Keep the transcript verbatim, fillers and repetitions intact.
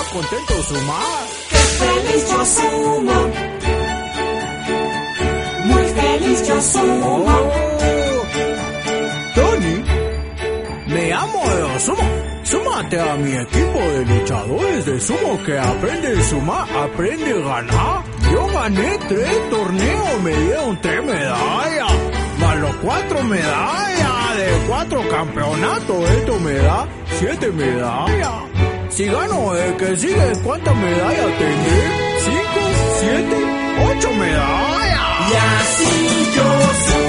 contento sumar. Qué feliz yo sumo, muy feliz yo sumo. Oh, Tony, me amo de sumo. Súmate a mi equipo de luchadores de sumo que aprende a sumar, aprende a ganar. Yo gané tres torneos, me dieron tres medallas, más los cuatro medallas de cuatro campeonatos. Esto me da siete medallas. Si gano el que sigue, ¿cuántas medallas tendré? ¿Cinco? ¿Siete? ¿Ocho medallas? Y así yo sumo.